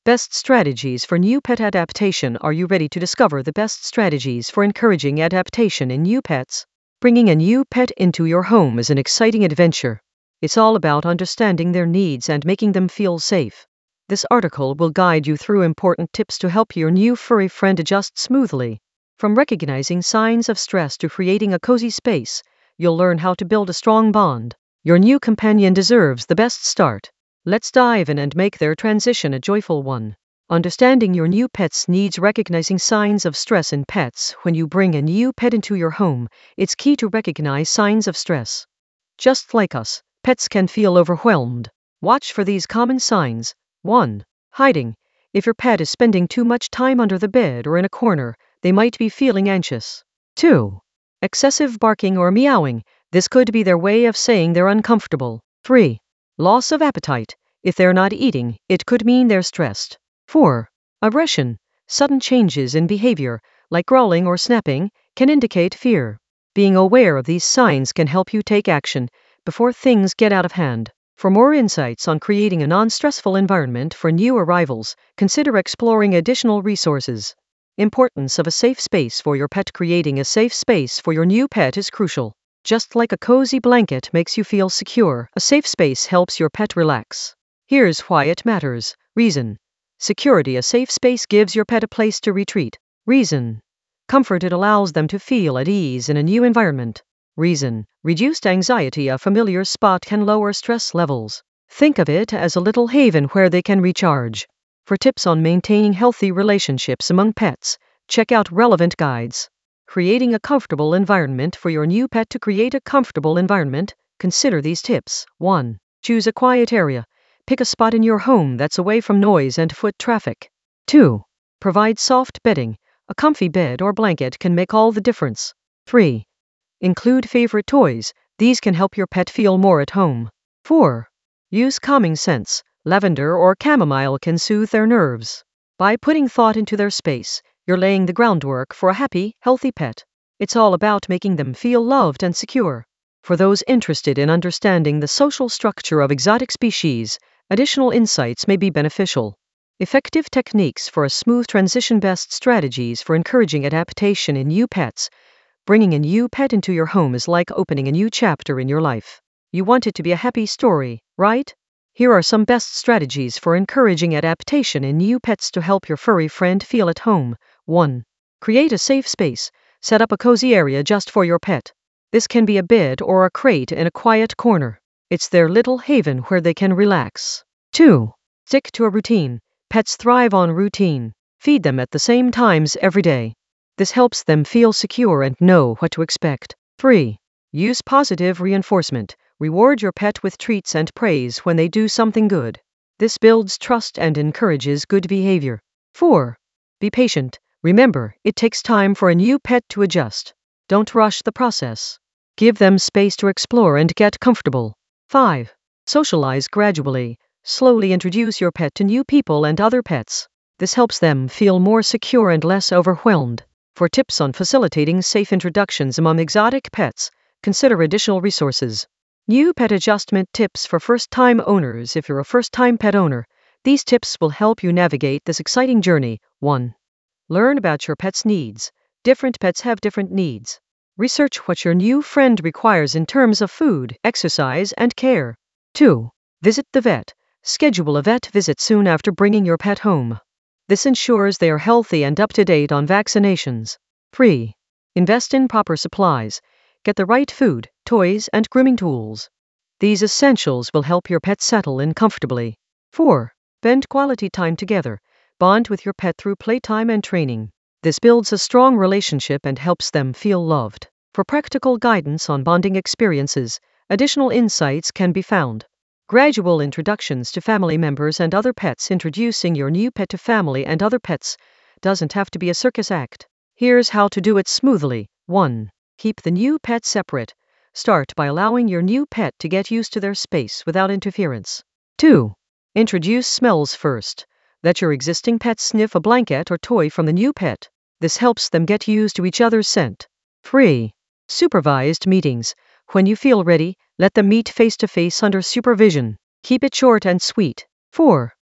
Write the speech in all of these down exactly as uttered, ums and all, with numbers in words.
Best strategies for new pet adaptation. Are you ready to discover the best strategies for encouraging adaptation in new pets? Bringing a new pet into your home is an exciting adventure. It's all about understanding their needs and making them feel safe. This article will guide you through important tips to help your new furry friend adjust smoothly. From recognizing signs of stress to creating a cozy space, you'll learn how to build a strong bond. Your new companion deserves the best start. Let's dive in and make their transition a joyful one. Understanding your new pet's needs. Recognizing signs of stress in pets. When you bring a new pet into your home, it's key to recognize signs of stress. Just like us, pets can feel overwhelmed. Watch for these common signs. one. Hiding. If your pet is spending too much time under the bed or in a corner, they might be feeling anxious. two. Excessive barking or meowing. This could be their way of saying they're uncomfortable. three. Loss of appetite. If they're not eating, it could mean they're stressed. four. Aggression. Sudden changes in behavior, like growling or snapping, can indicate fear. Being aware of these signs can help you take action before things get out of hand. For more insights on creating a non-stressful environment for new arrivals, consider exploring additional resources. Importance of a safe space for your pet. Creating a safe space for your new pet is crucial. Just like a cozy blanket makes you feel secure, a safe space helps your pet relax. Here's why it matters. Reason. Security. A safe space gives your pet a place to retreat. Reason. Comfort. It allows them to feel at ease in a new environment. Reason. Reduced anxiety. A familiar spot can lower stress levels. Think of it as a little haven where they can recharge. For tips on maintaining healthy relationships among pets, check out relevant guides. Creating a comfortable environment for your new pet. To create a comfortable environment, consider these tips. one. Choose a quiet area. Pick a spot in your home that's away from noise and foot traffic. two. Provide soft bedding. A comfy bed or blanket can make all the difference. three. Include favorite toys. These can help your pet feel more at home. four. Use calming scents. Lavender or chamomile can soothe their nerves. By putting thought into their space, you're laying the groundwork for a happy, healthy pet. It's all about making them feel loved and secure. For those interested in understanding the social structure of exotic species, additional insights may be beneficial. Effective techniques for a smooth transition. Best strategies for encouraging adaptation in new pets. Bringing a new pet into your home is like opening a new chapter in your life. You want it to be a happy story, right? Here are some best strategies for encouraging adaptation in new pets to help your furry friend feel at home. one. Create a safe space. Set up a cozy area just for your pet. This can be a bed or a crate in a quiet corner. It's their little haven where they can relax. two. Stick to a routine. Pets thrive on routine. Feed them at the same times every day. This helps them feel secure and know what to expect. three. Use positive reinforcement. Reward your pet with treats and praise when they do something good. This builds trust and encourages good behavior. four. Be patient. Remember, it takes time for a new pet to adjust. Don't rush the process. Give them space to explore and get comfortable. five. Socialize gradually. Slowly introduce your pet to new people and other pets. This helps them feel more secure and less overwhelmed. For tips on facilitating safe introductions among exotic pets, consider additional resources. New pet adjustment tips for first-time owners. If you're a first-time pet owner, these tips will help you navigate this exciting journey. one. Learn about your pet's needs. Different pets have different needs. Research what your new friend requires in terms of food, exercise, and care. two. Visit the vet. Schedule a vet visit soon after bringing your pet home. This ensures they are healthy and up to date on vaccinations. three. Invest in proper supplies. Get the right food, toys, and grooming tools. These essentials will help your pet settle in comfortably. four. Spend quality time together. Bond with your pet through playtime and training. This builds a strong relationship and helps them feel loved. For practical guidance on bonding experiences, additional insights can be found. Gradual introductions to family members and other pets. Introducing your new pet to family and other pets doesn't have to be a circus act. Here's how to do it smoothly. one. Keep the new pet separate. Start by allowing your new pet to get used to their space without interference. two. Introduce smells first. Let your existing pet sniff a blanket or toy from the new pet. This helps them get used to each other's scent. three. Supervised meetings. When you feel ready, let them meet face-to-face under supervision. Keep it short and sweet. four.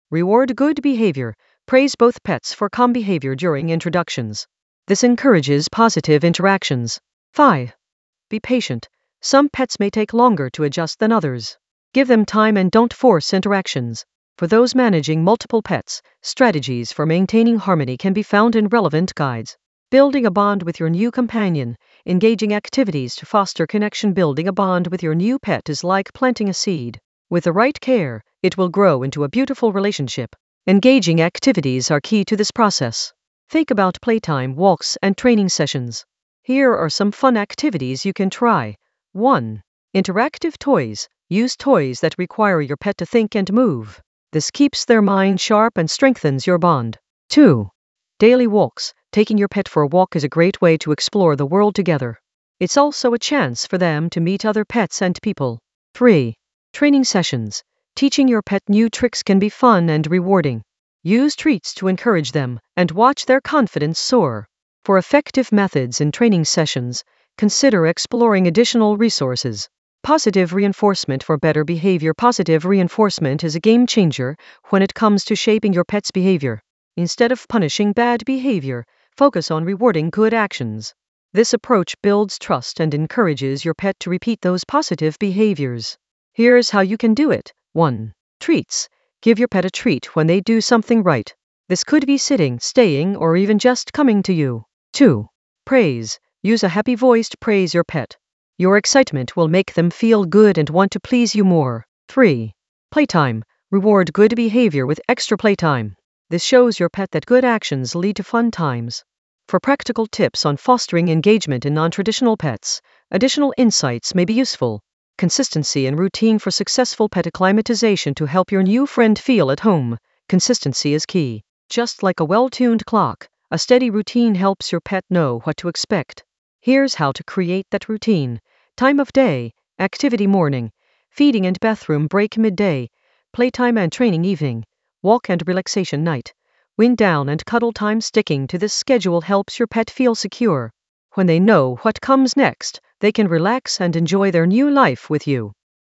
Reward good behavior. Praise both pets for calm behavior during introductions. This encourages positive interactions. five. Be patient. Some pets may take longer to adjust than others. Give them time and don't force interactions. For those managing multiple pets, strategies for maintaining harmony can be found in relevant guides. Building a bond with your new companion. Engaging activities to foster connection. Building a bond with your new pet is like planting a seed. With the right care, it will grow into a beautiful relationship. Engaging activities are key to this process. Think about playtime, walks, and training sessions. Here are some fun activities you can try. one. Interactive toys. Use toys that require your pet to think and move. This keeps their mind sharp and strengthens your bond. two. Daily walks. Taking your pet for a walk is a great way to explore the world together. It's also a chance for them to meet other pets and people. three. Training sessions. Teaching your pet new tricks can be fun and rewarding. Use treats to encourage them and watch their confidence soar. For effective methods in training sessions, consider exploring additional resources. Positive reinforcement for better behavior. Positive reinforcement is a game changer when it comes to shaping your pet's behavior. Instead of punishing bad behavior, focus on rewarding good actions. This approach builds trust and encourages your pet to repeat those positive behaviors. Here's how you can do it. one. Treats. Give your pet a treat when they do something right. This could be sitting, staying, or even just coming to you. two. Praise. Use a happy voice to praise your pet. Your excitement will make them feel good and want to please you more. three. Playtime. Reward good behavior with extra playtime. This shows your pet that good actions lead to fun times. For practical tips on fostering engagement in non-traditional pets, additional insights may be useful. Consistency and routine for successful pet acclimatization. To help your new friend feel at home, consistency is key. Just like a well-tuned clock, a steady routine helps your pet know what to expect. Here's how to create that routine. Time of day, activity morning, feeding and bathroom break midday, playtime and training evening, walk and relaxation night, wind down and cuddle time. Sticking to this schedule helps your pet feel secure. When they know what comes next, they can relax and enjoy their new life with you.